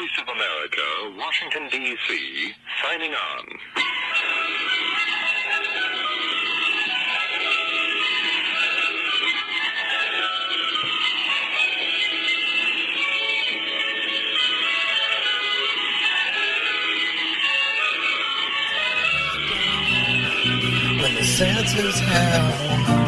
Voice of America, Washington, D.C., signing on. When the senses have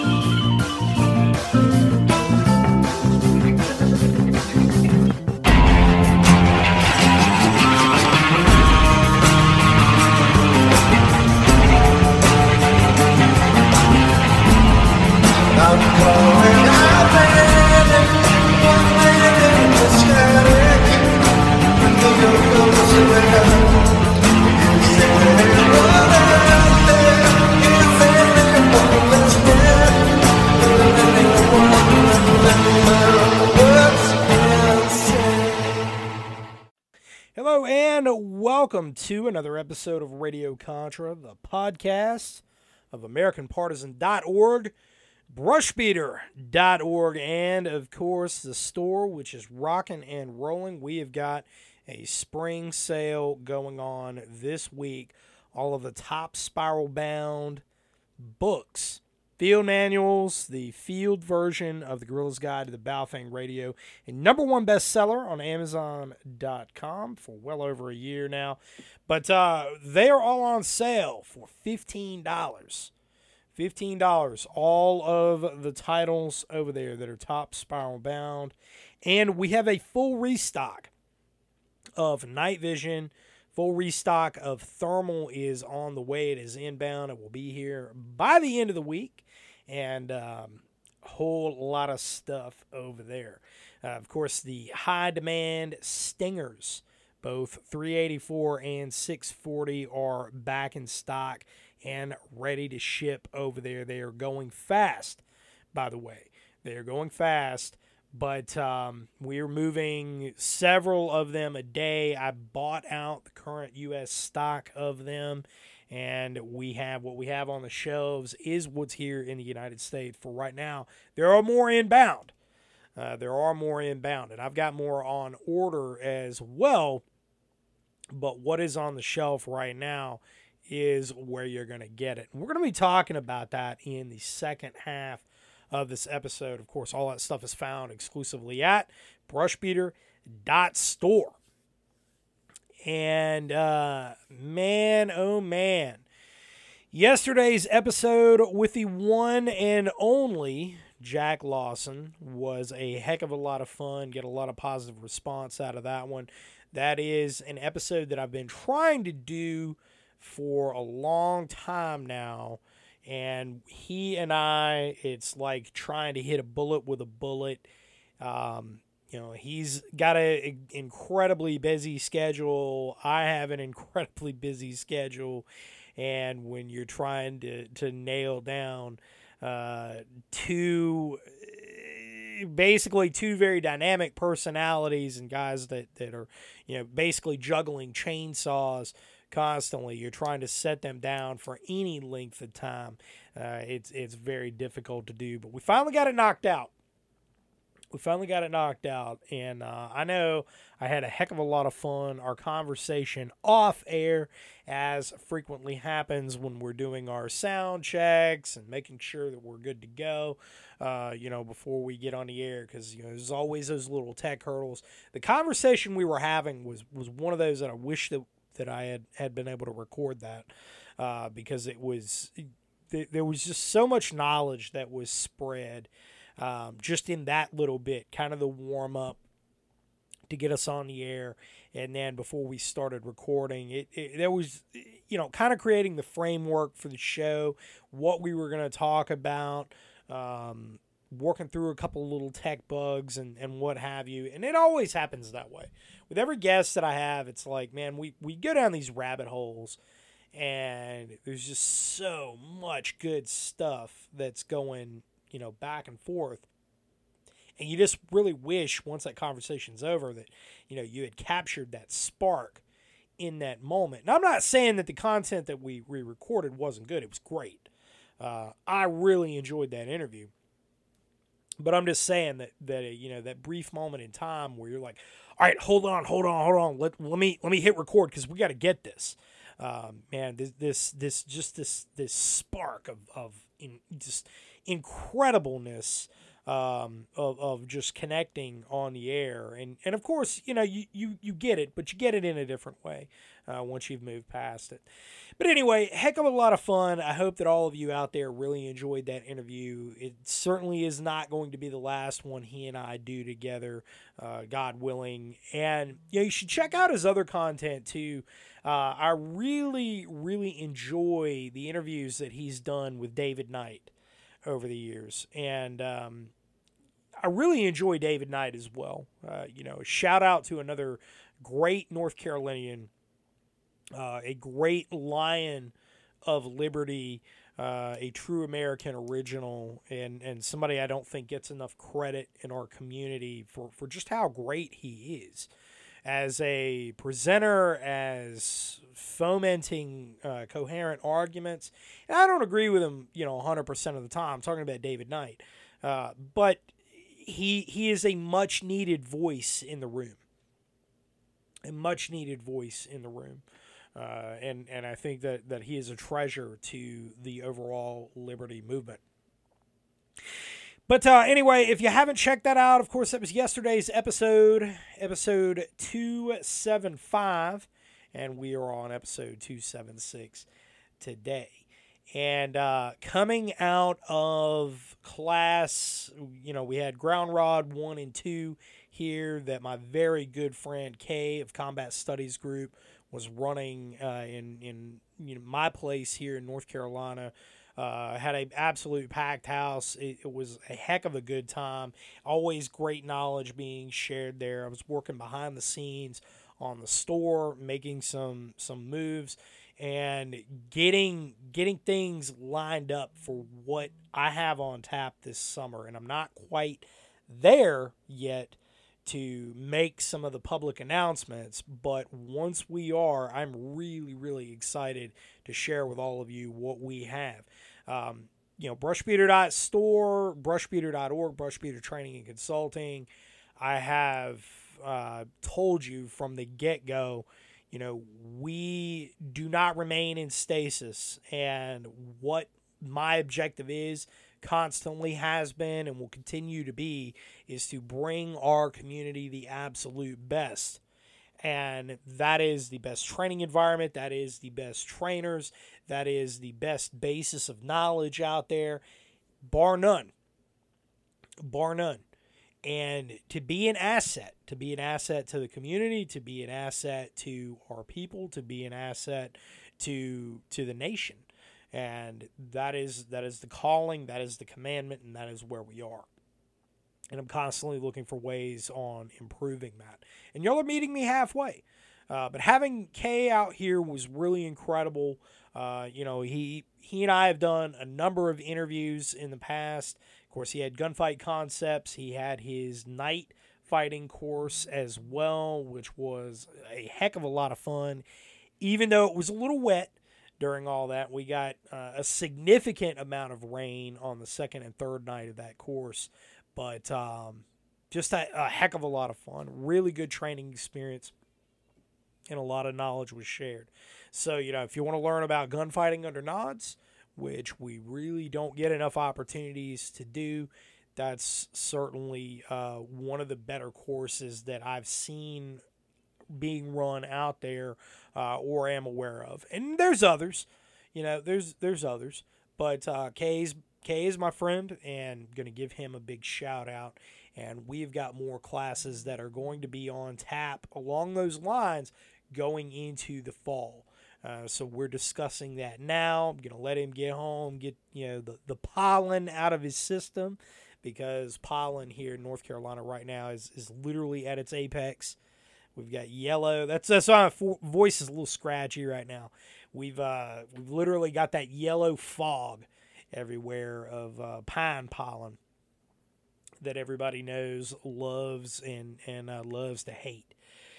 I'm going out there one minute in the static and the girl goes around. You say run out there if anyone is dead, anyone what's inside. Hello and welcome to another episode of Radio Contra, the podcast of AmericanPartisan.org, Brushbeater.org, and of course the store, which is rocking and rolling. We have got a spring sale going on this week. All of the top spiral-bound books, field manuals, the field version of the Gorilla's Guide to the Baofeng Radio, a #1 bestseller on Amazon.com for well over a year now. But they are all on sale for $15. $15, all of the titles over there that are top spiral bound. And we have a full restock of Night Vision. Full restock of Thermal is on the way. It is inbound. It will be here by the end of the week. And a whole lot of stuff over there. Of course, the high demand Stingers, both 384 and 640, are back in stock and ready to ship over there. They are going fast, by the way. They are going fast, but we're moving several of them a day. I bought out the current U.S. stock of them, and we have what we have on the shelves is what's here in the United States for right now. There are more inbound. And I've got more on order as well, but what is on the shelf right now is where you're going to get it. And we're going to be talking about that in the second half of this episode. Of course, all that stuff is found exclusively at brushbeater.store. And man, oh man, yesterday's episode with the one and only Jack Lawson was a heck of a lot of fun. Get a lot of positive response out of that one. That is an episode that I've been trying to do for a long time now, and he and I, it's like trying to hit a bullet with a bullet. He's got an incredibly busy schedule. I have an incredibly busy schedule, and when you're trying to nail down two very dynamic personalities and guys that are, basically juggling chainsaws constantly, you're trying to set them down for any length of time. It's very difficult to do, but we finally got it knocked out. And I know I had a heck of a lot of fun. Our conversation off air, as frequently happens when we're doing our sound checks and making sure that we're good to go, before we get on the air, because there's always those little tech hurdles. The conversation we were having was one of those that I wish that I had been able to record that, because there was just so much knowledge that was spread just in that little bit, kind of the warm up to get us on the air. And then before we started recording, there was, kind of creating the framework for the show, what we were going to talk about, working through a couple of little tech bugs and what have you. And it always happens that way. With every guest that I have, it's like, man, we go down these rabbit holes, and there's just so much good stuff that's going, back and forth. And you just really wish, once that conversation's over, that, you had captured that spark in that moment. Now, I'm not saying that the content that we recorded wasn't good. It was great. I really enjoyed that interview. But I'm just saying that you know, that brief moment in time where you're like, all right, hold on, let me hit record because we got to get this. Man, this spark of just incredibleness, of just connecting on the air, and of course, you know, you get it, but you get it in a different way once you've moved past it. But anyway, heck of a lot of fun. I hope that all of you out there really enjoyed that interview. It certainly is not going to be the last one he and I do together, God willing. And you know, you should check out his other content too. I really, really enjoy the interviews that he's done with David Knight over the years. And I really enjoy David Knight as well. You know, shout out to another great North Carolinian, a great Lion of Liberty, a true American original, and somebody I don't think gets enough credit in our community for just how great he is as a presenter, as fomenting coherent arguments. And I don't agree with him, you know, 100% of the time. I'm talking about David Knight. But he is a much needed voice in the room. A much needed voice in the room. And I think that he is a treasure to the overall liberty movement. But anyway, if you haven't checked that out, of course, that was yesterday's episode 275, and we are on episode 276 today. And coming out of class, you know, we had Ground Rod 1 and 2 here that my very good friend Kay of Combat Studies Group was running in you know, my place here in North Carolina. Had an absolute packed house. It was a heck of a good time. Always great knowledge being shared there. I was working behind the scenes on the store, making some moves, and getting things lined up for what I have on tap this summer. And I'm not quite there yet to make some of the public announcements, but once we are, I'm really, really excited to share with all of you what we have. You know, brushbeater.store, brushbeater.org, brushbeater training and consulting. I have told you from the get-go, you know, we do not remain in stasis, and what my objective is, constantly has been and will continue to be, is to bring our community the absolute best. And that is the best training environment, that is the best trainers, that is the best basis of knowledge out there, bar none. Bar none. And to be an asset to the community, to be an asset to our people, to be an asset to the nation. And that is the calling, that is the commandment, and that is where we are. And I'm constantly looking for ways on improving that. And y'all are meeting me halfway. But having Kay out here was really incredible. You know, he and I have done a number of interviews in the past. Of course, he had Gunfight Concepts. He had his night fighting course as well, which was a heck of a lot of fun. Even though it was a little wet during all that, we got a significant amount of rain on the second and third night of that course. But just a heck of a lot of fun. Really good training experience. And a lot of knowledge was shared. So, you know, if you want to learn about gunfighting under nods, which we really don't get enough opportunities to do, that's certainly one of the better courses that I've seen being run out there or am aware of. And there's others. You know, there's others. But Kay is my friend, and going to give him a big shout out. And we've got more classes that are going to be on tap along those lines going into the fall. So we're discussing that now. I'm going to let him get home, get, you know, the pollen out of his system, because pollen here in North Carolina right now is literally at its apex. We've got yellow. That's why my voice is a little scratchy right now. We've literally got that yellow fog everywhere of pine pollen that everybody knows, loves, and loves to hate.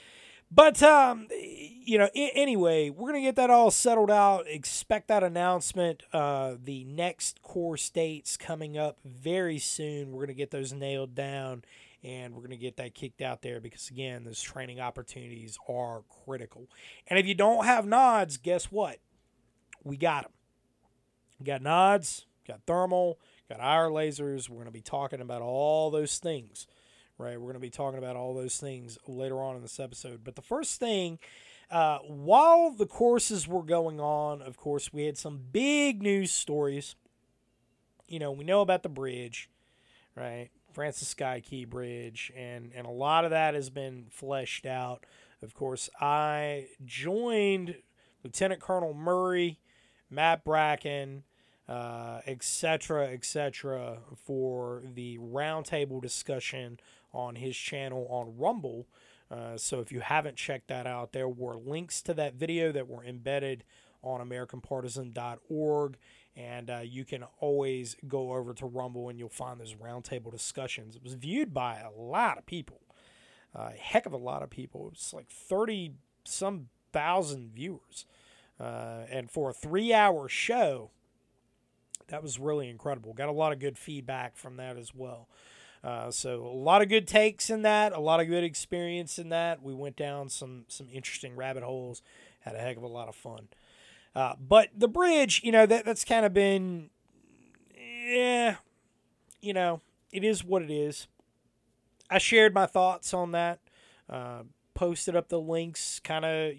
But, anyway, we're going to get that all settled out. Expect that announcement. The next core states coming up very soon. We're going to get those nailed down, and we're going to get that kicked out there because, again, those training opportunities are critical. And if you don't have nods, guess what? We got them. We got nods, got thermal, got IR lasers. We're going to be talking about all those things. Right, we're going to be talking about all those things later on in this episode. But the first thing, while the courses were going on, of course, we had some big news stories. We know about the bridge, right? Francis Sky Key Bridge, and a lot of that has been fleshed out. Of course, I joined Lieutenant Colonel Murray, Matt Bracken, etc., for the roundtable discussion on his channel on Rumble. So if you haven't checked that out, there were links to that video that were embedded on AmericanPartisan.org, and you can always go over to Rumble and you'll find those roundtable discussions. It was viewed by a lot of people, a heck of a lot of people. It was like 30-some thousand viewers. And for a 3-hour show, that was really incredible. Got a lot of good feedback from that as well. So a lot of good takes in that, a lot of good experience in that. We went down some interesting rabbit holes, had a heck of a lot of fun. But the bridge, that's kind of been, it is what it is. I shared my thoughts on that, posted up the links, kind of,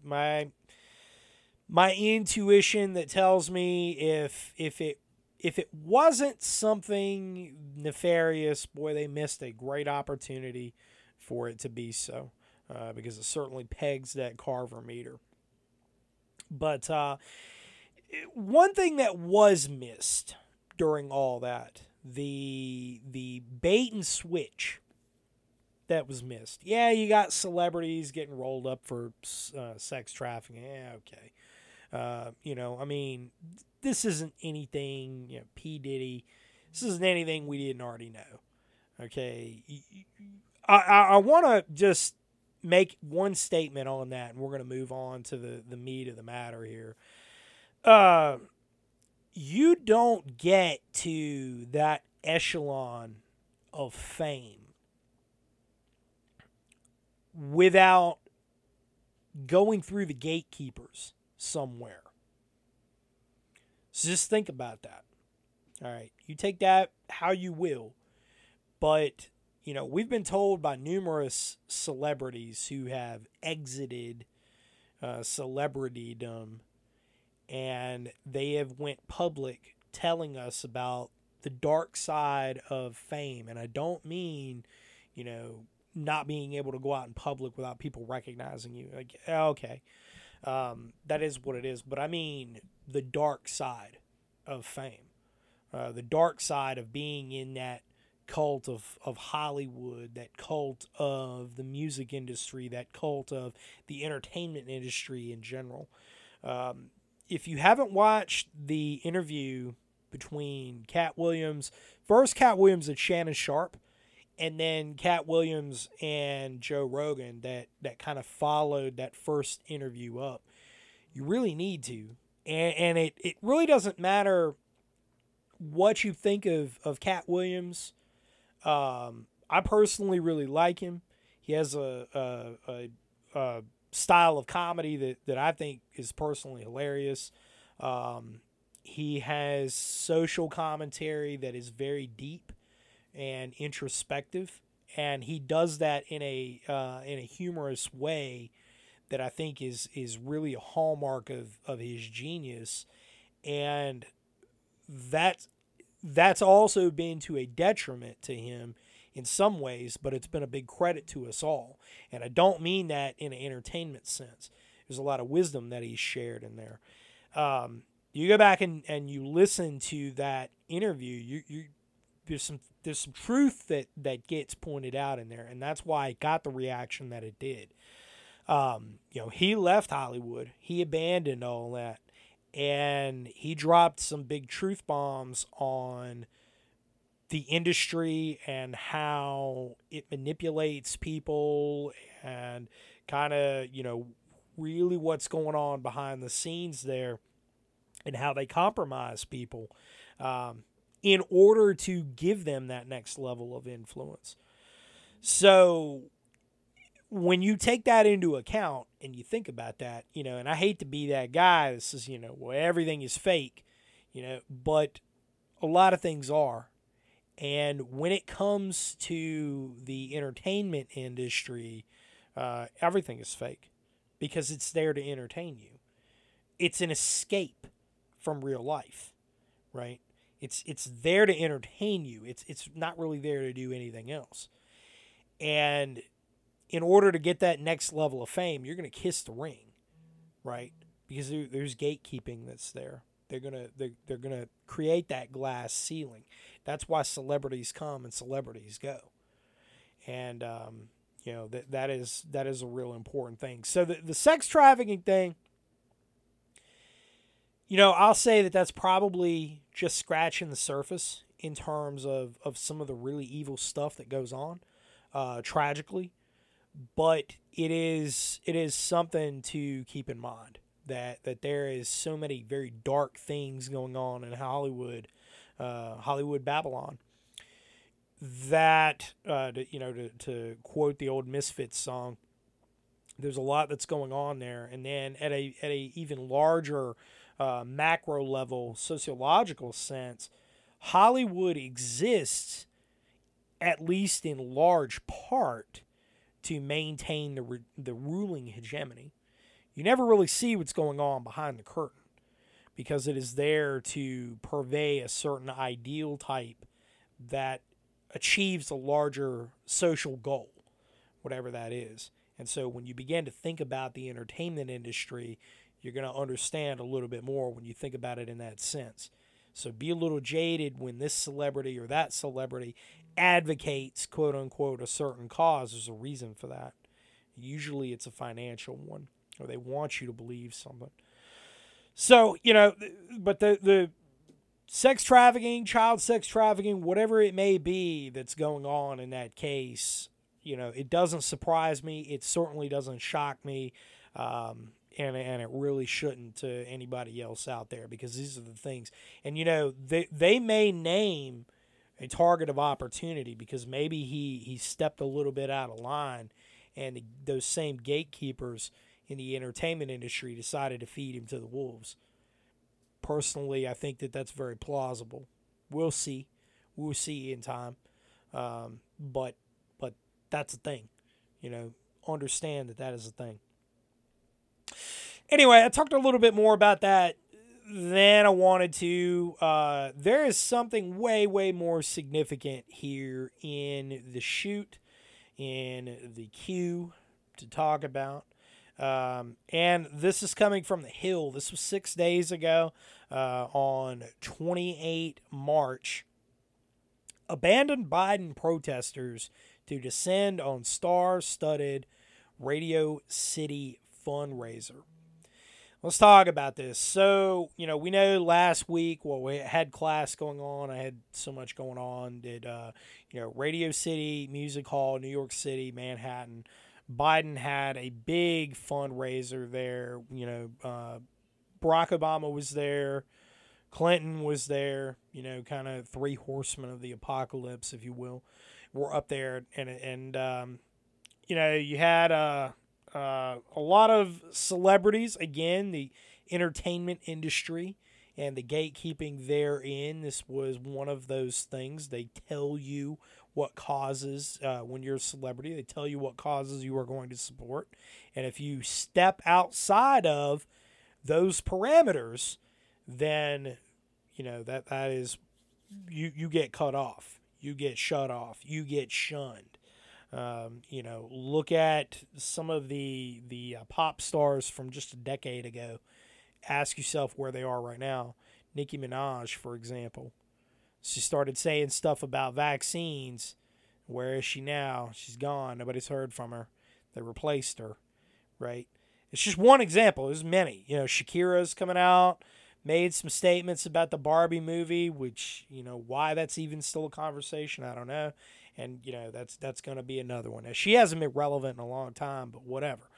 my intuition that tells me if it wasn't something nefarious, boy, they missed a great opportunity for it to be so, because it certainly pegs that Carver meter. But one thing that was missed during all that, the bait and switch that was missed. Yeah, you got celebrities getting rolled up for sex trafficking. Yeah, okay. This isn't anything, P. Diddy. This isn't anything we didn't already know. Okay. I want to just make one statement on that, and we're going to move on to the meat of the matter here. You don't get to that echelon of fame without going through the gatekeepers somewhere. So just think about that. All right. You take that how you will. But, we've been told by numerous celebrities who have exited celebritydom, and they have went public telling us about the dark side of fame. And I don't mean, not being able to go out in public without people recognizing you. Like, okay. That is what it is. But I mean the dark side of fame. The dark side of being in that cult of Hollywood, that cult of the music industry, that cult of the entertainment industry in general. If you haven't watched the interview between Cat Williams and Shannon Sharpe, and then Cat Williams and Joe Rogan that kind of followed that first interview up, you really need to. And it really doesn't matter what you think of Cat Williams. I personally really like him. He has a style of comedy that I think is personally hilarious. He has social commentary that is very deep and introspective, and he does that in a humorous way that I think is really a hallmark of his genius. And that's also been to a detriment to him in some ways, but it's been a big credit to us all. And I don't mean that in an entertainment sense. There's a lot of wisdom that he's shared in there. You go back and you listen to that interview, there's some truth that gets pointed out in there, and that's why it got the reaction that it did. He left Hollywood. He abandoned all that. And he dropped some big truth bombs on the industry and how it manipulates people and kind of, really what's going on behind the scenes there and how they compromise people in order to give them that next level of influence. So when you take that into account and you think about that, and I hate to be that guy that says, well, everything is fake, but a lot of things are. And when it comes to the entertainment industry, everything is fake because it's there to entertain you. It's an escape from real life, right? It's there to entertain you. It's not really there to do anything else. And in order to get that next level of fame, you're going to kiss the ring, right? Because there's gatekeeping that's there. They're gonna create that glass ceiling. That's why celebrities come and celebrities go, and that is a real important thing. So the sex trafficking thing, I'll say that's probably just scratching the surface in terms of some of the really evil stuff that goes on, tragically, but it is something to keep in mind. That there is so many very dark things going on in Hollywood Babylon, that to quote the old Misfits song, there's a lot that's going on there. And then at a even larger macro level, sociological sense, Hollywood exists at least in large part to maintain the ruling hegemony. You never really see what's going on behind the curtain because it is there to purvey a certain ideal type that achieves a larger social goal, whatever that is. And so when you begin to think about the entertainment industry, you're going to understand a little bit more when you think about it in that sense. So be a little jaded when this celebrity or that celebrity advocates, quote unquote, a certain cause. There's a reason for that. Usually it's a financial one, or they want you to believe something. So, but the sex trafficking, child sex trafficking, whatever it may be that's going on in that case, it doesn't surprise me. It certainly doesn't shock me. And it really shouldn't to anybody else out there, because these are the things. And, they may name a target of opportunity because maybe he stepped a little bit out of line, and those same gatekeepers in the entertainment industry decided to feed him to the wolves. Personally, I think that's very plausible. We'll see. We'll see in time. But that's the thing. Understand that is a thing. Anyway, I talked a little bit more about that than I wanted to. There is something way, way more significant here in the shoot, in the queue to talk about. And this is coming from The Hill. This was 6 days ago, on 28 March. Abandoned Biden protesters to descend on star-studded Radio City fundraiser. Let's talk about this. So, we know last week, we had class going on. I had so much going on. Did, Radio City, Music Hall, New York City, Manhattan. Biden had a big fundraiser there. Barack Obama was there. Clinton was there. Kind of three horsemen of the apocalypse, if you will, were up there. And you had a lot of celebrities. Again, the entertainment industry and the gatekeeping therein. This was one of those things. They tell you what causes, when you're a celebrity, they tell you what causes you are going to support. And if you step outside of those parameters, then, that is, you get cut off. You get shut off. You get shunned. Look at some of the pop stars from just a decade ago. Ask yourself where they are right now. Nicki Minaj, for example. She started saying stuff about vaccines. Where is she now? She's gone. Nobody's heard from her. They replaced her, right? It's just one example. There's many. Shakira's coming out, made some statements about the Barbie movie, which, why that's even still a conversation, I don't know. And, that's going to be another one. Now, she hasn't been relevant in a long time, but whatever.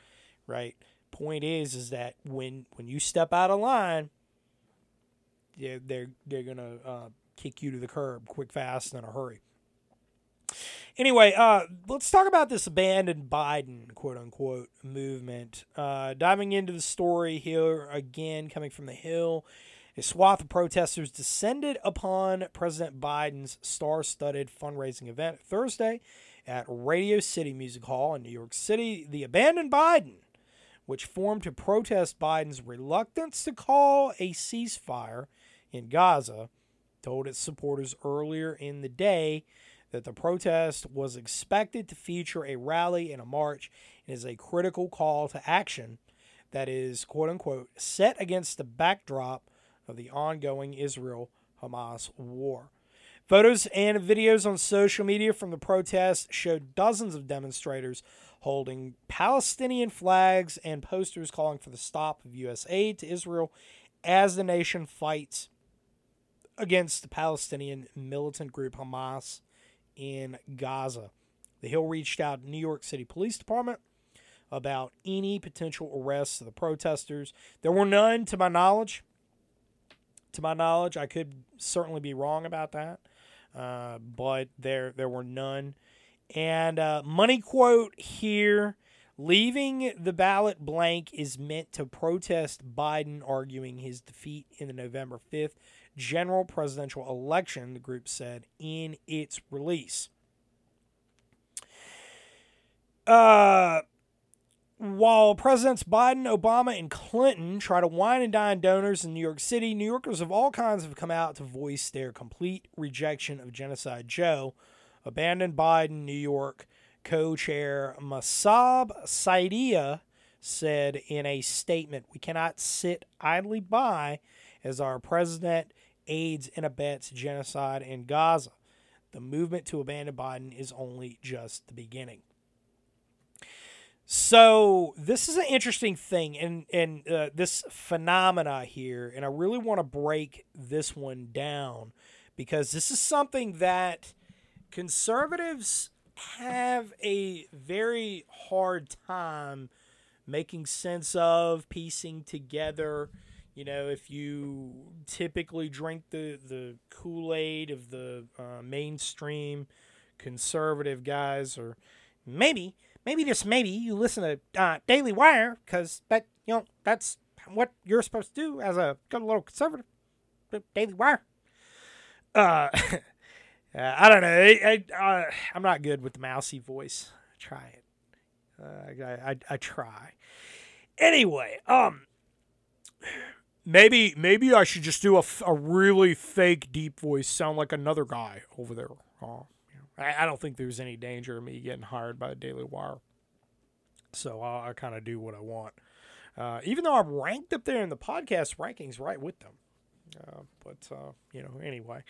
right? Point is that when you step out of line, they're gonna kick you to the curb quick, fast, and in a hurry. Anyway, let's talk about this abandoned Biden, quote unquote, movement. Diving into the story here again, coming from the Hill, a swath of protesters descended upon President Biden's star-studded fundraising event Thursday at Radio City Music Hall in New York City. The abandoned Biden, which formed to protest Biden's reluctance to call a ceasefire in Gaza, told its supporters earlier in the day that the protest was expected to feature a rally and a march and is a critical call to action that is, quote unquote, set against the backdrop of the ongoing Israel-Hamas war. Photos and videos on social media from the protest showed dozens of demonstrators holding Palestinian flags and posters calling for the stop of U.S. aid to Israel as the nation fights against the Palestinian militant group Hamas in Gaza. The Hill reached out to New York City Police Department about any potential arrests of the protesters. There were none, to my knowledge. To my knowledge, I could certainly be wrong about that, but there were none. And money quote here, leaving the ballot blank is meant to protest Biden arguing his defeat in the November 5th general presidential election, the group said in its release. While Presidents Biden, Obama, and Clinton try to wine and dine donors in New York City, New Yorkers of all kinds have come out to voice their complete rejection of Genocide Joe. Abandoned Biden New York co-chair Masab Saidia said in a statement, "We cannot sit idly by as our president aids and abets genocide in Gaza. The movement to abandon Biden is only just the beginning." So this is an interesting thing, and this phenomena here, and I really want to break this one down because this is something that conservatives have a very hard time making sense of, piecing together. You know, if you typically drink the Kool-Aid of the mainstream conservative guys, or maybe just maybe you listen to Daily Wire, because that's what you're supposed to do as a good little conservative. Daily Wire. I don't know. I'm not good with the mousy voice. Try it. I try. Anyway, maybe I should just do a really fake deep voice, sound like another guy over there. I don't think there's any danger of me getting hired by the Daily Wire. So I kind of do what I want. Even though I'm ranked up there in the podcast rankings right with them. Anyway.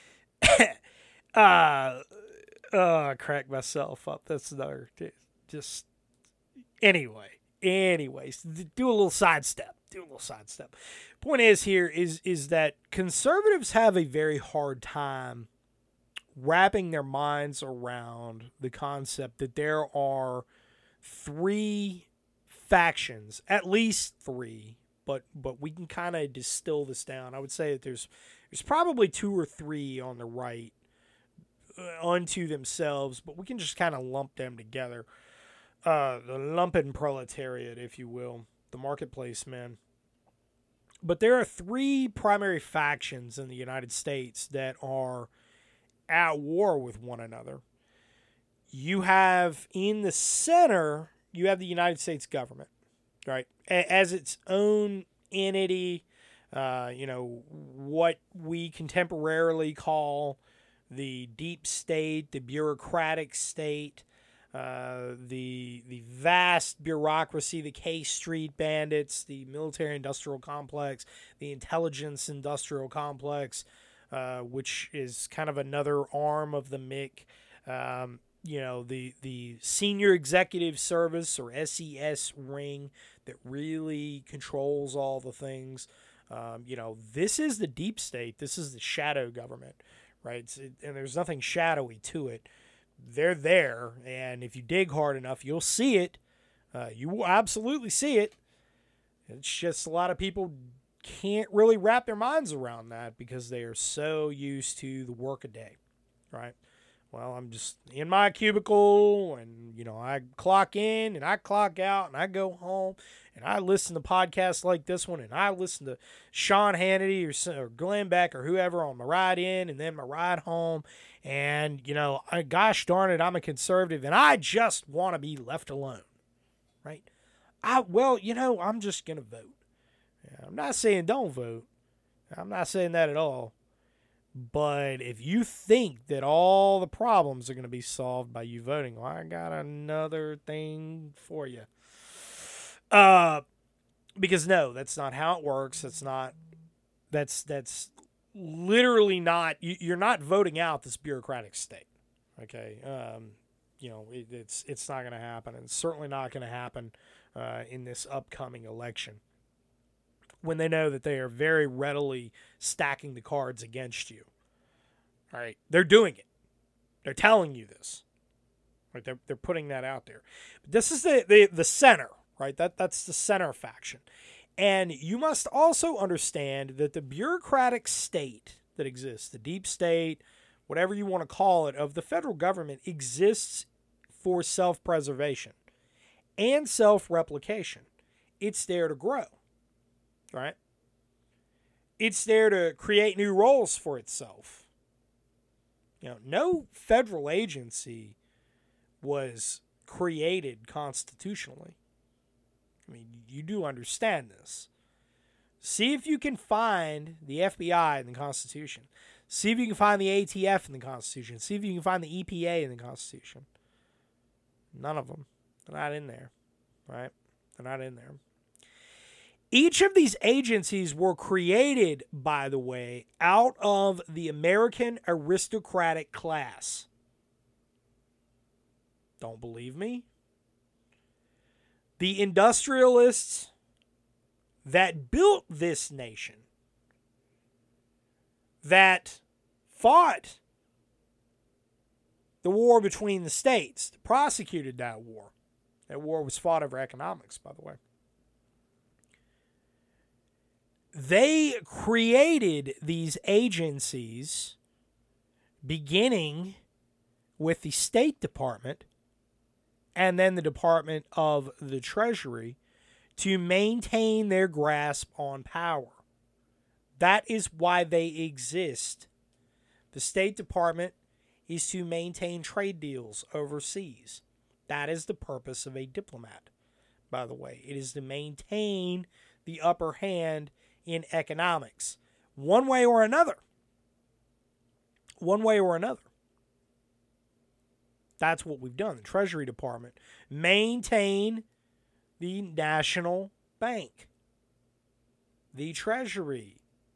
I crack myself up. That's another. Just. Anyways, do a little sidestep. Point is here is that conservatives have a very hard time wrapping their minds around the concept that there are three factions, at least three, but we can kind of distill this down. I would say that there's probably two or three on the right unto themselves, but we can just kind of lump them together. The lumpen proletariat, if you will, the marketplace men. But there are three primary factions in the United States that are at war with one another. You have in the center, you have the United States government, right? As its own entity, what we contemporarily call the deep state, the bureaucratic state, the vast bureaucracy, the K Street bandits, the military-industrial complex, the intelligence-industrial complex, which is kind of another arm of the MIC. The Senior Executive Service, or SES ring, that really controls all the things. This is the deep state. This is the shadow government, right? And there's nothing shadowy to it. They're there, and if you dig hard enough, you'll see it. You will absolutely see it. It's just a lot of people can't really wrap their minds around that because they are so used to the workaday, right? Well, I'm just in my cubicle and, I clock in and I clock out and I go home and I listen to podcasts like this one and I listen to Sean Hannity or Glenn Beck or whoever on my ride in and then my ride home. And, gosh darn it, I'm a conservative and I just want to be left alone, right? I'm just going to vote. I'm not saying don't vote. I'm not saying that at all. But if you think that all the problems are going to be solved by you voting, well, I got another thing for you. Because no, that's not how it works. That's literally not, you're not voting out this bureaucratic state. Okay. It's not going to happen. And it's certainly not going to happen in this upcoming election, when they know that they are very readily stacking the cards against you. All right, they're doing it. They're telling you this. Right, they're putting that out there. But this is the center, right? That's the center faction. And you must also understand that the bureaucratic state that exists, the deep state, whatever you want to call it, of the federal government exists for self-preservation and self-replication. It's there to grow. Right? It's there to create new roles for itself. No federal agency was created constitutionally. I mean, you do understand this. See if you can find the FBI in the Constitution. See if you can find the ATF in the Constitution. See if you can find the EPA in the Constitution. None of them. They're not in there. Right? They're not in there. Each of these agencies were created, by the way, out of the American aristocratic class. Don't believe me? The industrialists that built this nation, that fought the war between the states, that prosecuted that war. That war was fought over economics, by the way. They created these agencies beginning with the State Department and then the Department of the Treasury to maintain their grasp on power. That is why they exist. The State Department is to maintain trade deals overseas. That is the purpose of a diplomat, by the way. It is to maintain the upper hand in economics, one way or another. One way or another. That's what we've done. The Treasury Department maintain the national bank, the Treasury.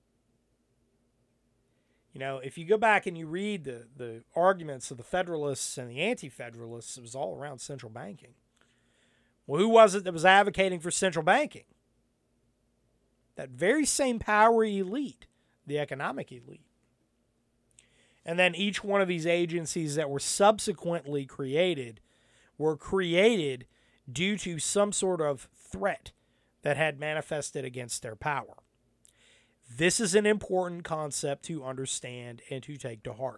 If you go back and you read the arguments of the Federalists and the Anti-Federalists, it was all around central banking. Well, who was it that was advocating for central banking? That very same power elite, the economic elite. And then each one of these agencies that were subsequently created were created due to some sort of threat that had manifested against their power. This is an important concept to understand and to take to heart.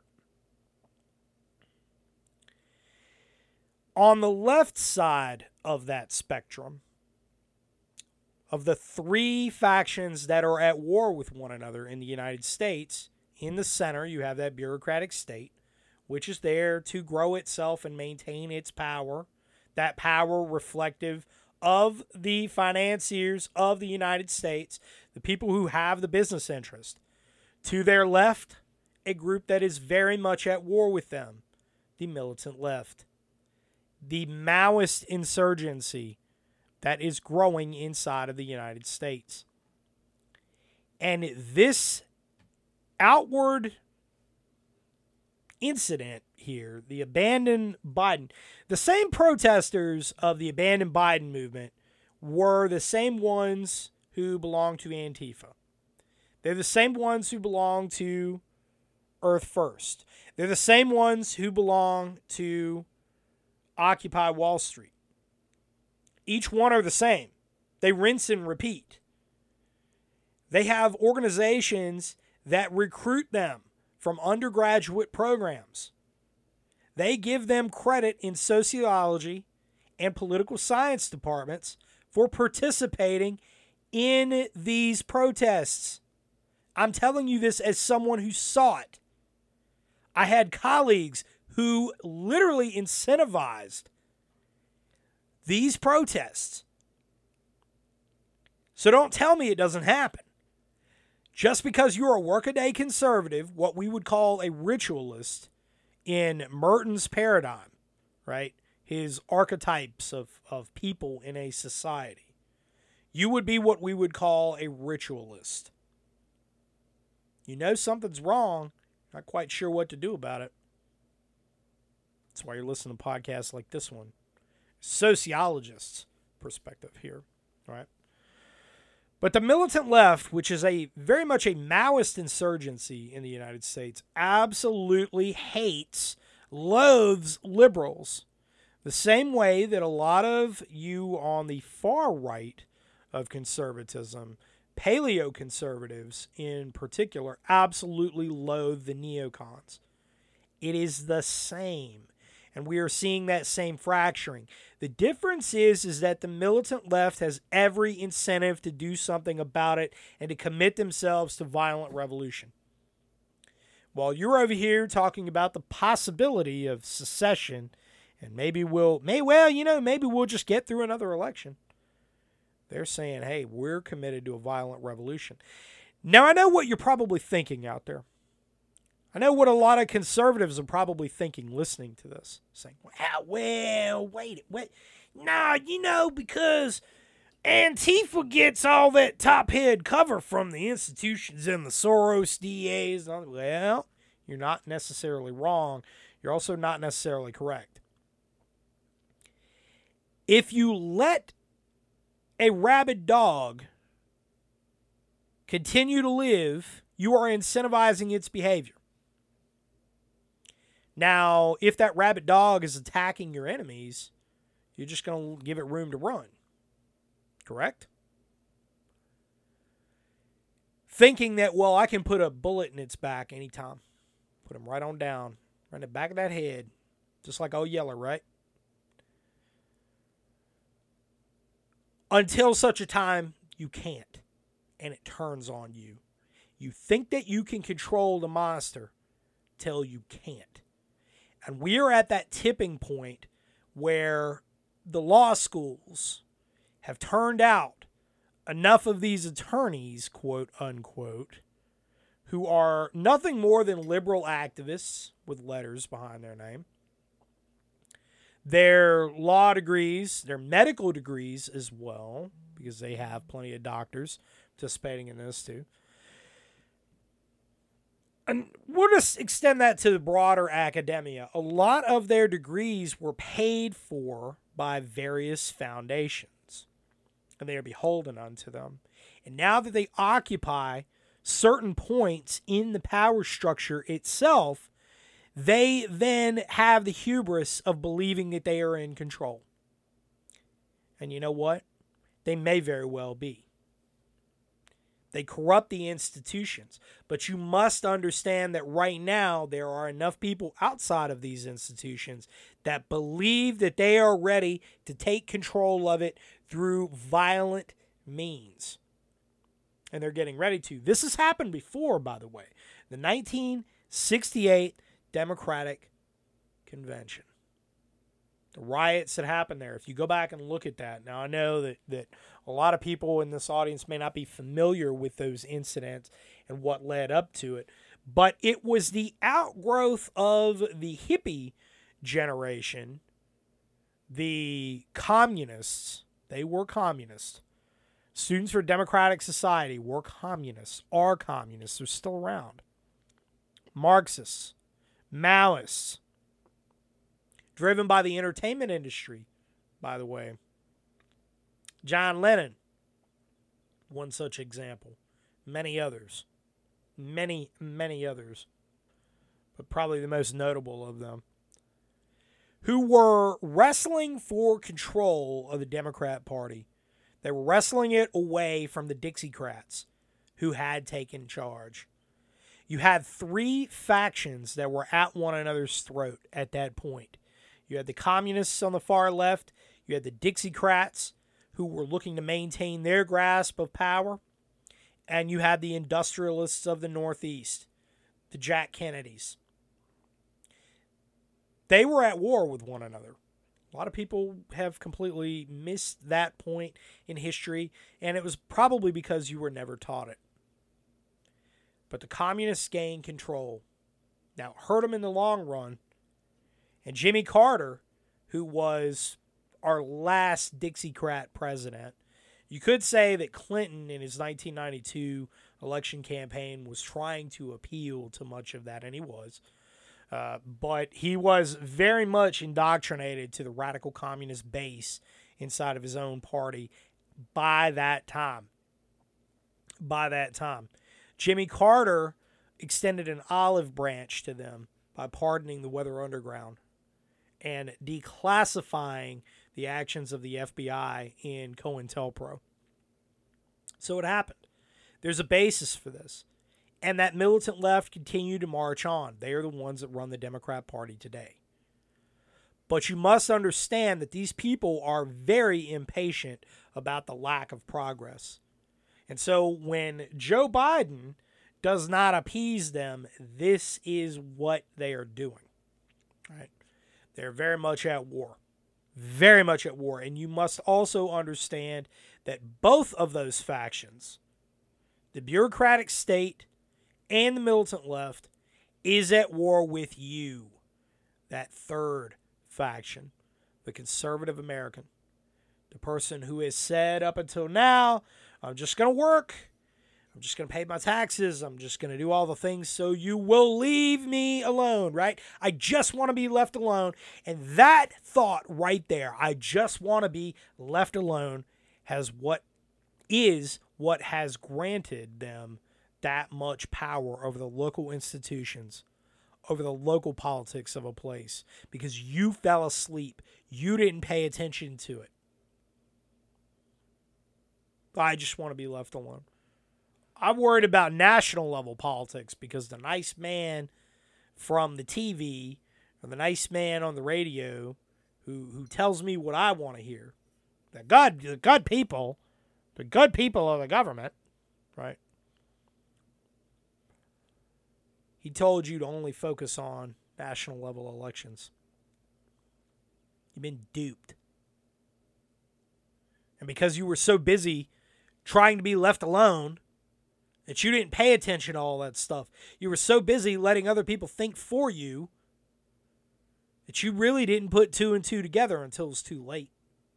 On the left side of that spectrum, of the three factions that are at war with one another in the United States, in the center you have that bureaucratic state, which is there to grow itself and maintain its power, that power reflective of the financiers of the United States, the people who have the business interest. To their left, a group that is very much at war with them, the militant left. The Maoist insurgency that is growing inside of the United States. And this outward incident here, the Abandon Biden, the same protesters of the Abandon Biden movement were the same ones who belong to Antifa. They're the same ones who belong to Earth First. They're the same ones who belong to Occupy Wall Street. Each one are the same. They rinse and repeat. They have organizations that recruit them from undergraduate programs. They give them credit in sociology and political science departments for participating in these protests. I'm telling you this as someone who saw it. I had colleagues who literally incentivized these protests. So don't tell me it doesn't happen. Just because you're a workaday conservative, what we would call a ritualist in Merton's paradigm, right? His archetypes of people in a society. You would be what we would call a ritualist. You know something's wrong, not quite sure what to do about it. That's why you're listening to podcasts like this one. Sociologist's perspective here, right? But the militant left, which is very much a Maoist insurgency in the United States, absolutely hates, loathes liberals. The same way that a lot of you on the far right of conservatism, paleoconservatives in particular, absolutely loathe the neocons. It is the same. And we are seeing that same fracturing. The difference is that the militant left has every incentive to do something about it and to commit themselves to violent revolution. While you're over here talking about the possibility of secession, and maybe we'll just get through another election. They're saying, hey, we're committed to a violent revolution. Now, I know what you're probably thinking out there. I know what a lot of conservatives are probably thinking listening to this. Saying, well, wait. Nah, because Antifa gets all that top-head cover from the institutions and the Soros DAs. Well, you're not necessarily wrong. You're also not necessarily correct. If you let a rabid dog continue to live, you are incentivizing its behavior. Now, if that rabid dog is attacking your enemies, you're just going to give it room to run. Correct? Thinking that, well, I can put a bullet in its back anytime. Put him right on down. Right in the back of that head. Just like old Yeller, right? Until such a time you can't. And it turns on you. You think that you can control the monster till you can't. And we are at that tipping point where the law schools have turned out enough of these attorneys, quote unquote, who are nothing more than liberal activists with letters behind their name. Their law degrees, their medical degrees as well, because they have plenty of doctors participating in this too. And we'll just extend that to the broader academia. A lot of their degrees were paid for by various foundations, and they are beholden unto them. And now that they occupy certain points in the power structure itself, they then have the hubris of believing that they are in control. And you know what? They may very well be. They corrupt the institutions. But you must understand that right now there are enough people outside of these institutions that believe that they are ready to take control of it through violent means. And they're getting ready to. This has happened before, by the way. The 1968 Democratic Convention. The riots that happened there. If you go back and look at that. Now, I know that a lot of people in this audience may not be familiar with those incidents and what led up to it. But it was the outgrowth of the hippie generation. The communists. They were communists. Students for Democratic Society were communists. Are communists. They're still around. Marxists. Maoists. Driven by the entertainment industry, by the way. John Lennon, one such example. Many others. Many, many others. But probably the most notable of them. who were wrestling for control of the Democrat Party. They were wrestling it away from the Dixiecrats, who had taken charge. You had three factions that were at one another's throat at that point. You had the communists on the far left. You had the Dixiecrats, who were looking to maintain their grasp of power. And you had the industrialists of the Northeast, the Jack Kennedys. They were at war with one another. A lot of people have completely missed that point in history, and it was probably because you were never taught it. But the communists gained control. Now, it hurt them in the long run. And Jimmy Carter, who was our last Dixiecrat president, you could say that Clinton in his 1992 election campaign was trying to appeal to much of that, and he was. But he was very much indoctrinated to the radical communist base inside of his own party by that time. Jimmy Carter extended an olive branch to them by pardoning the Weather Underground and declassifying the actions of the FBI in COINTELPRO. So it happened. There's a basis for this. And that militant left continued to march on. They are the ones that run the Democrat Party today. But you must understand that these people are very impatient about the lack of progress. And so when Joe Biden does not appease them, this is what they are doing. Right? They're very much at war. Very much at war. And you must also understand that both of those factions, the bureaucratic state and the militant left, is at war with you, that third faction, the conservative American, the person who has said up until now, I'm just going to work, I'm just going to pay my taxes, I'm just going to do all the things so you will leave me alone, right? I just want to be left alone. And that thought right there, I just want to be left alone, what has granted them that much power over the local institutions, over the local politics of a place, because you fell asleep. You didn't pay attention to it. I just want to be left alone. I'm worried about national level politics because the nice man from the TV or the nice man on the radio who tells me what I want to hear, the good people of the government, right? He told you to only focus on national level elections. You've been duped. And because you were so busy trying to be left alone that you didn't pay attention to all that stuff, you were so busy letting other people think for you that you really didn't put two and two together until it was too late.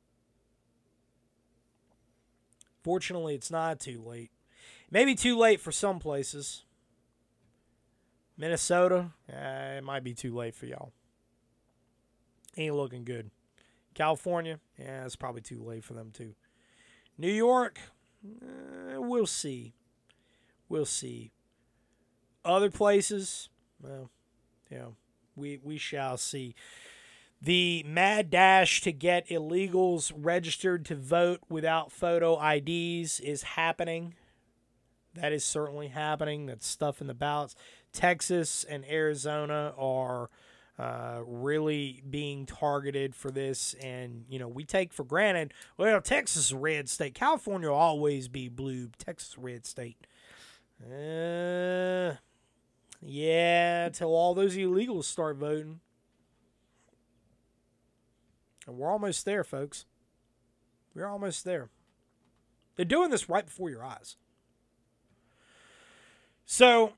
Fortunately, it's not too late. Maybe too late for some places. Minnesota, it might be too late for y'all. Ain't looking good. California, it's probably too late for them too. New York, we'll see. We'll see. Other places, well, we shall see. The mad dash to get illegals registered to vote without photo IDs is happening. That is certainly happening. That's stuff in the ballots. Texas and Arizona are really being targeted for this. And, we take for granted, well, Texas is a red state. California will always be blue. Texas is a red state. Yeah, until all those illegals start voting. And we're almost there, folks. We're almost there. They're doing this right before your eyes. So,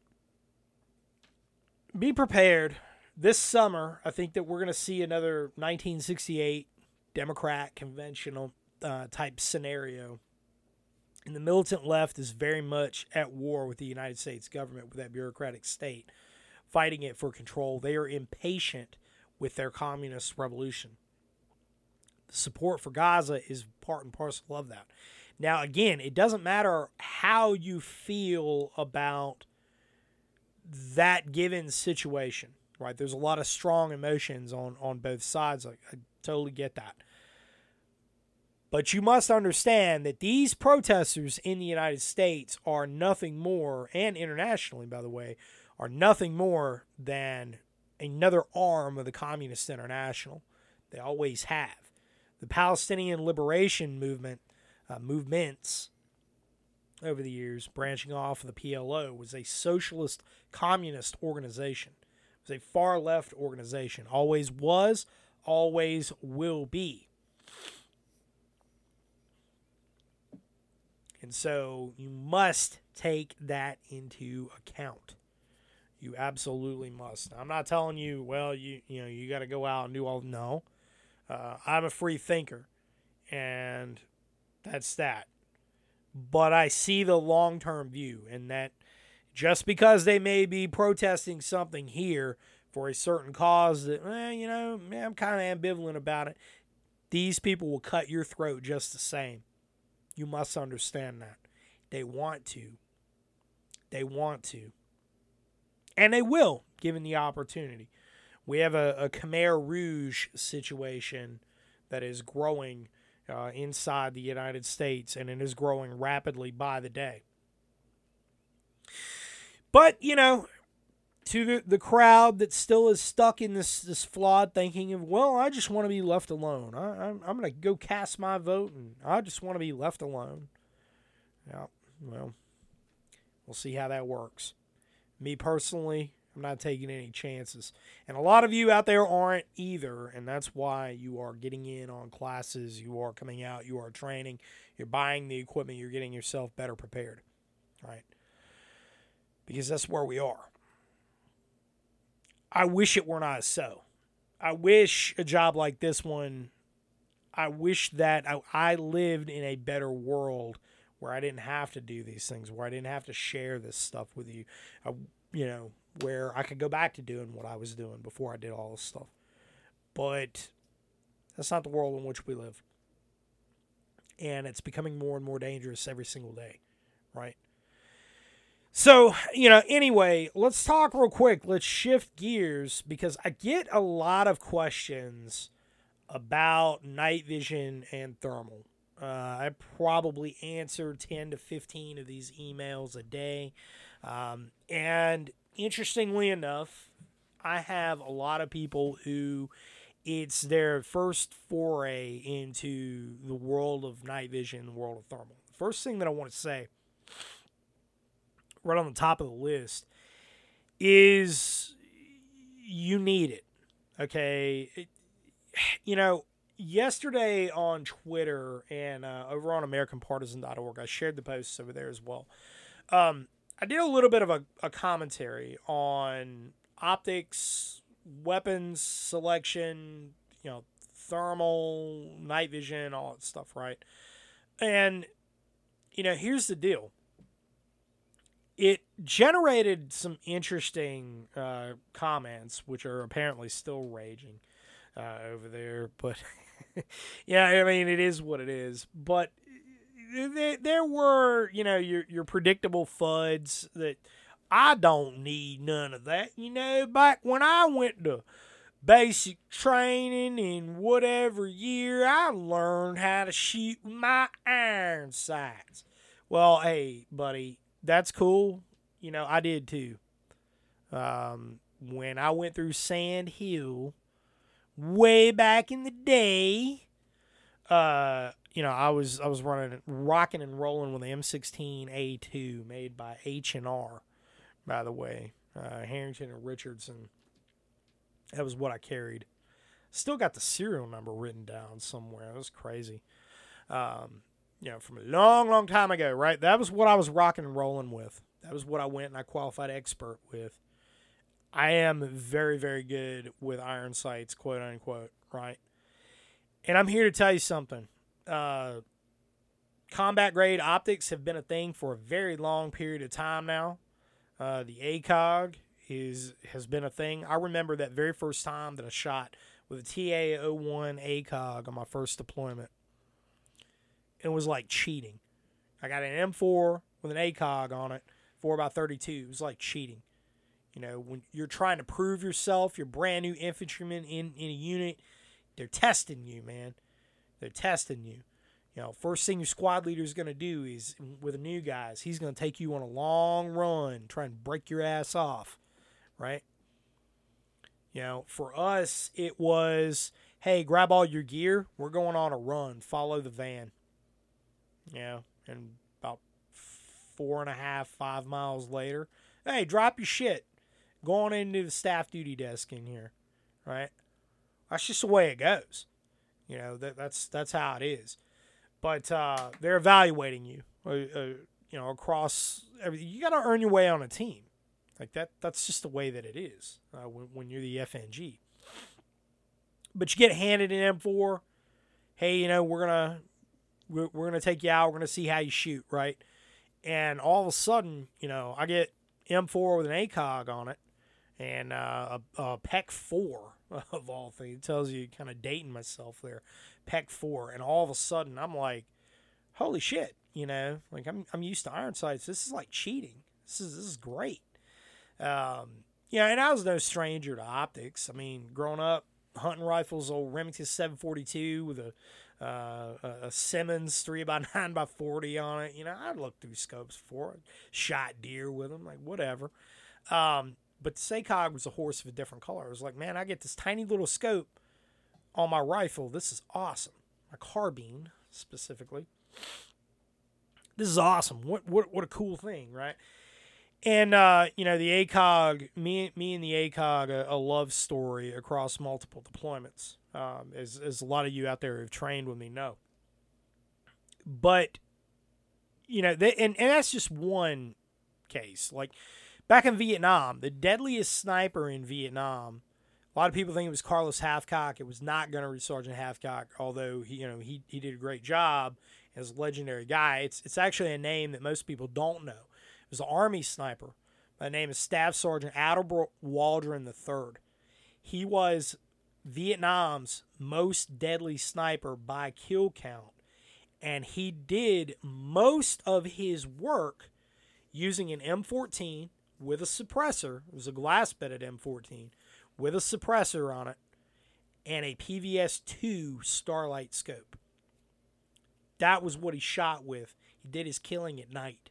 be prepared. This summer, I think that we're going to see another 1968 Democrat conventional type scenario. And the militant left is very much at war with the United States government, with that bureaucratic state, fighting it for control. They are impatient with their communist revolution. The support for Gaza is part and parcel of that. Now, again, it doesn't matter how you feel about that given situation, right? There's a lot of strong emotions on both sides. I totally get that. But you must understand that these protesters in the United States are nothing more, and internationally, by the way, are nothing more than another arm of the Communist International. They always have. The Palestinian Liberation movements over the years, branching off of the PLO, was a socialist communist organization. It was a far left organization. Always was, always will be. And so you must take that into account. You absolutely must. I'm not telling you, well, you got to go out and do all. No, I'm a free thinker, and that's that. But I see the long-term view, and that just because they may be protesting something here for a certain cause that, I'm kind of ambivalent about it, these people will cut your throat just the same. You must understand that. They want to. They want to. And they will, given the opportunity. We have a Khmer Rouge situation that is growing inside the United States, and it is growing rapidly by the day. But, to the crowd that still is stuck in this flawed thinking of, well, I just want to be left alone. I'm going to go cast my vote, and I just want to be left alone. Yeah, well, we'll see how that works. Me personally, I'm not taking any chances. And a lot of you out there aren't either, and that's why you are getting in on classes, you are coming out, you are training, you're buying the equipment, you're getting yourself better prepared, right? Because that's where we are. I wish it were not so. I wish a job like this one, I wish that I lived in a better world where I didn't have to do these things, where I didn't have to share this stuff with you, where I could go back to doing what I was doing before I did all this stuff. But that's not the world in which we live. And it's becoming more and more dangerous every single day, right? So, anyway, let's talk real quick. Let's shift gears because I get a lot of questions about night vision and thermal. I probably answer 10 to 15 of these emails a day. And interestingly enough, I have a lot of people who it's their first foray into the world of night vision, the world of thermal. The first thing that I want to say, right on the top of the list, is you need it. Okay? Yesterday on Twitter and over on AmericanPartisan.org, I shared the posts over there as well. I did a little bit of a commentary on optics, weapons selection, thermal, night vision, all that stuff, right? And, here's the deal. It generated some interesting comments, which are apparently still raging over there. But, yeah, I mean, it is what it is. But there were, your predictable FUDs that I don't need none of that. Back when I went to basic training in whatever year, I learned how to shoot my iron sights. Well, hey, buddy, that's cool. I did too. When I went through Sand Hill way back in the day, I was rocking and rolling with the M16A2 made by H&R, by the way, Harrington and Richardson. That was what I carried. Still got the serial number written down somewhere. That was crazy. From a long, long time ago, right? That was what I was rocking and rolling with. That was what I went and I qualified expert with. I am very, very good with iron sights, quote unquote, right? And I'm here to tell you something. Combat grade optics have been a thing for a very long period of time now. The ACOG has been a thing. I remember that very first time that I shot with a TA-01 ACOG on my first deployment. It was like cheating. I got an M4 with an ACOG on it, 4x32. It was like cheating. You know, when you're trying to prove yourself, you're brand new infantryman in a unit, they're testing you, man. They're testing you. You know, first thing your squad leader is going to do is, with the new guys, he's going to take you on a long run, try and break your ass off, right? You know, for us, it was, hey, grab all your gear. We're going on a run. Follow the van. You know, and about 4.5, 5 miles later, hey, drop your shit. Go on into the staff duty desk in here, right? That's just the way it goes. You know, that's how it is. But they're evaluating you, you know, across everything. You got to earn your way on a team. Like that's just the way that it is when you're the FNG. But you get handed an M4. Hey, you know, we're gonna take you out. We're gonna see how you shoot, right? And all of a sudden, you know, I get M4 with an ACOG on it and a PEC 4 of all things. It tells you, kind of dating myself there, PEC 4, and all of a sudden I'm like, holy shit, you know, like I'm used to iron sights. This is like cheating. This is great. Yeah, and I was no stranger to optics. I mean, growing up, hunting rifles, old Remington 742 with a Simmons 3x9x40 on it. You know, I'd looked through scopes before. Shot deer with them, like whatever. But the SACOG was a horse of a different color. I was like, man, I get this tiny little scope on my rifle. This is awesome. My carbine, specifically. This is awesome. What a cool thing, right? And, you know, the ACOG, me and the ACOG, a love story across multiple deployments, as a lot of you out there who've trained with me know. But, you know, and that's just one case. Like, back in Vietnam, the deadliest sniper in Vietnam, a lot of people think it was Carlos Hathcock. It was not Gunnery Sergeant Hathcock, although he did a great job as a legendary guy. It's actually a name that most people don't know. It was an Army sniper by the name of Staff Sergeant Adelbert Waldron III. He was Vietnam's most deadly sniper by kill count, and he did most of his work using an M14 with a suppressor. It was a glass-bedded M14 with a suppressor on it and a PVS-2 Starlight scope. That was what he shot with. He did his killing at night.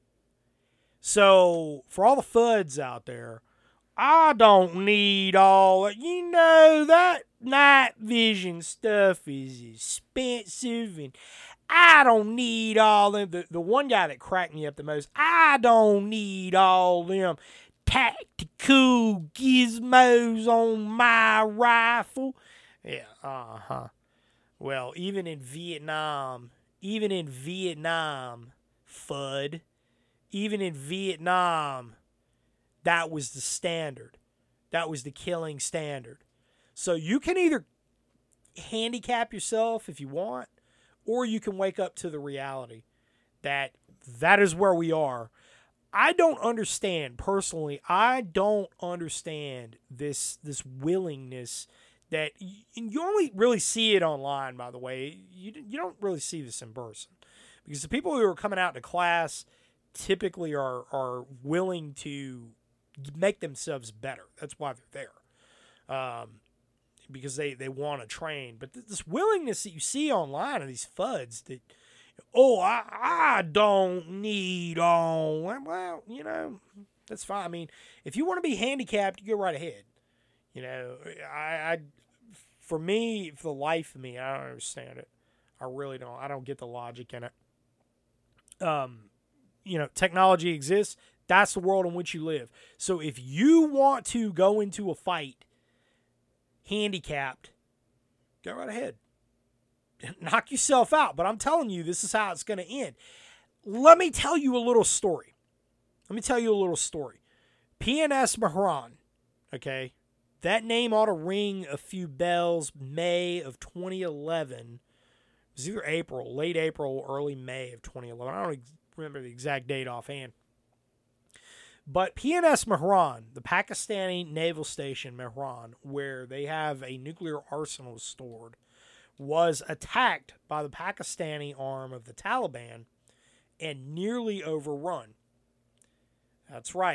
So, for all the FUDs out there, I don't need all, you know, that night vision stuff is expensive, and I don't need all them. The one guy that cracked me up the most, I don't need all them tactical gizmos on my rifle. Yeah, Well, even in Vietnam, FUD, even in Vietnam, that was the standard. That was the killing standard. So you can either handicap yourself if you want, or you can wake up to the reality that is where we are. I don't understand, personally, I don't understand this willingness that you only really see it online, by the way. You don't really see this in person. Because the people who are coming out to class typically are willing to make themselves better. That's why they're there. Because they want to train. But this willingness that you see online of these FUDs that, I don't need all. Well, you know, that's fine. I mean, if you want to be handicapped, you go right ahead. You know, for me, for the life of me, I don't understand it. I really don't. I don't get the logic in it. You know, technology exists. That's the world in which you live. So if you want to go into a fight handicapped, go right ahead. Knock yourself out. But I'm telling you, this is how it's going to end. Let me tell you a little story. PNS Mehran, okay? That name ought to ring a few bells. May of 2011. It was either April, late April, early May of 2011. I don't remember the exact date offhand. But PNS Mehran, the Pakistani naval station Mehran, where they have a nuclear arsenal stored, was attacked by the Pakistani arm of the Taliban and nearly overrun. That's right.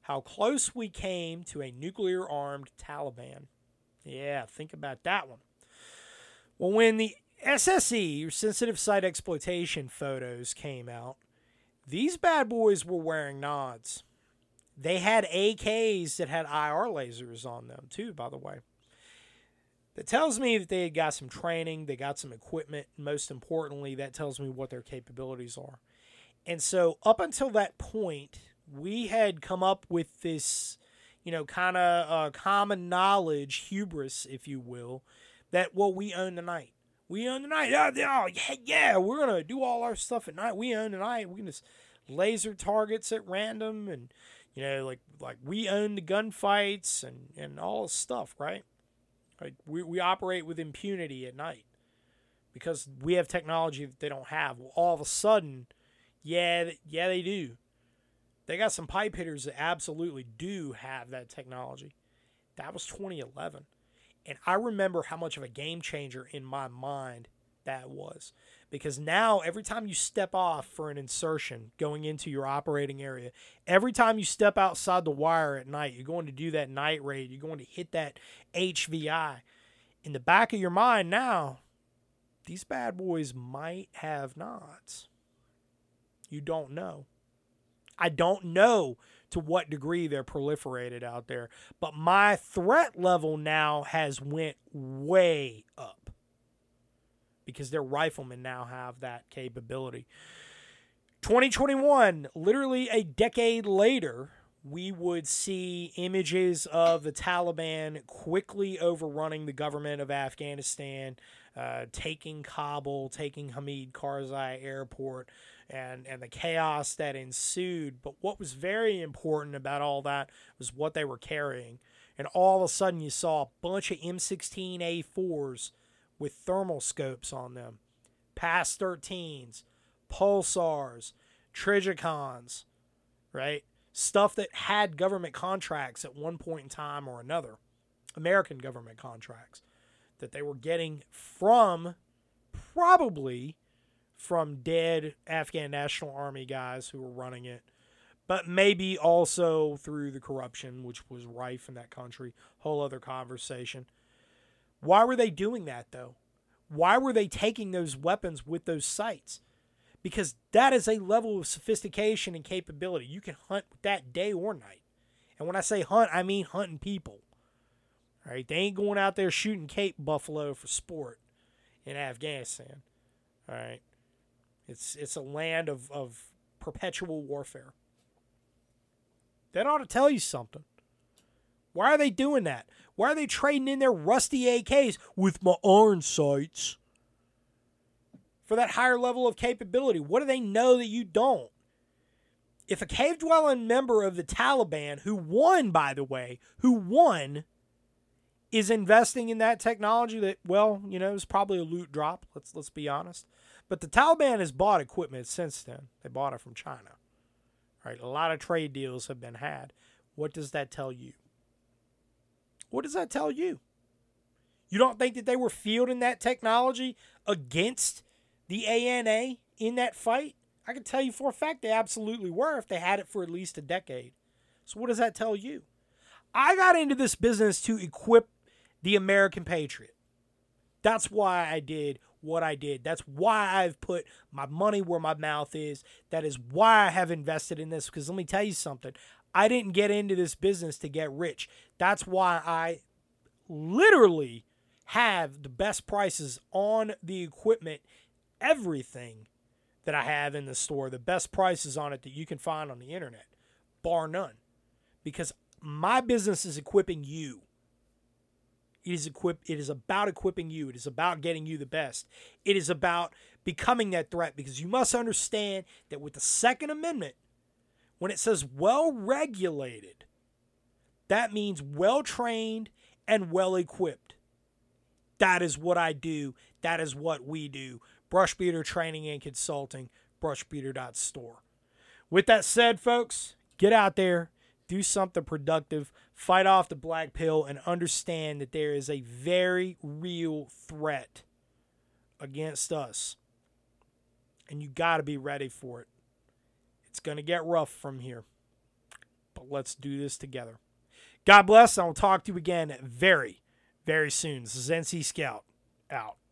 how close we came to a nuclear-armed Taliban. Yeah, think about that one. Well, when the SSE, or sensitive site exploitation photos, came out, these bad boys were wearing nods. They had AKs that had IR lasers on them, too, by the way. That tells me that they had got some training, they got some equipment, and most importantly, that tells me what their capabilities are. And so, up until that point, we had come up with this, kind of common knowledge, hubris, if you will, that, well, we own the night. We own the night. Yeah, we're going to do all our stuff at night. We own the night. We can just laser targets at random, and, like we own the gunfights and all this stuff, right? Like we operate with impunity at night because we have technology that they don't have. Well, all of a sudden, yeah, they do. They got some pipe hitters that absolutely do have that technology. That was 2011. And I remember how much of a game changer in my mind that was. Because now, every time you step off for an insertion going into your operating area, every time you step outside the wire at night, you're going to do that night raid, you're going to hit that HVI. In the back of your mind now, these bad boys might have nods. You don't know. I don't know to what degree they're proliferated out there, but my threat level now has went way up because their riflemen now have that capability. 2021, literally a decade later, we would see images of the Taliban quickly overrunning the government of Afghanistan, taking Kabul, taking Hamid Karzai Airport, and the chaos that ensued. But what was very important about all that was what they were carrying. And all of a sudden you saw a bunch of M16A4s with thermal scopes on them, PAS-13s, Pulsars, Trijicons, right? Stuff that had government contracts at one point in time or another, American government contracts, that they were getting probably from dead Afghan National Army guys who were running it, but maybe also through the corruption, which was rife in that country. Whole other conversation. Why were they doing that, though? Why were they taking those weapons with those sights? Because that is a level of sophistication and capability. You can hunt with that day or night. And when I say hunt, I mean hunting people. All right? They ain't going out there shooting Cape buffalo for sport in Afghanistan. All right? It's a land of perpetual warfare. That ought to tell you something. Why are they doing that? Why are they trading in their rusty AKs with my iron sights for that higher level of capability? What do they know that you don't? If a cave-dwelling member of the Taliban, who won, by the way, is investing in that technology that, well, is probably a loot drop, let's be honest. But the Taliban has bought equipment since then. They bought it from China. Right? A lot of trade deals have been had. What does that tell you? What does that tell you? You don't think that they were fielding that technology against the ANA in that fight? I can tell you for a fact they absolutely were if they had it for at least a decade. So what does that tell you? I got into this business to equip the American patriot. That's why I did what I did. That's why I've put my money where my mouth is. That is why I have invested in this. Because let me tell you something. I didn't get into this business to get rich. That's why I literally have the best prices on the equipment, everything that I have in the store, the best prices on it that you can find on the internet, bar none. Because my business is equipping you. It is about equipping you. It is about getting you the best. It is about becoming that threat, because you must understand that with the Second Amendment, when it says well-regulated, that means well-trained and well-equipped. That is what I do. That is what we do. Brushbeater Training and Consulting, brushbeater.store. With that said, folks, get out there, do something productive, fight off the black pill, and understand that there is a very real threat against us. And you got to be ready for it. It's going to get rough from here. let's do this together. God bless. I will talk to you again very, very soon. This is NC Scout out.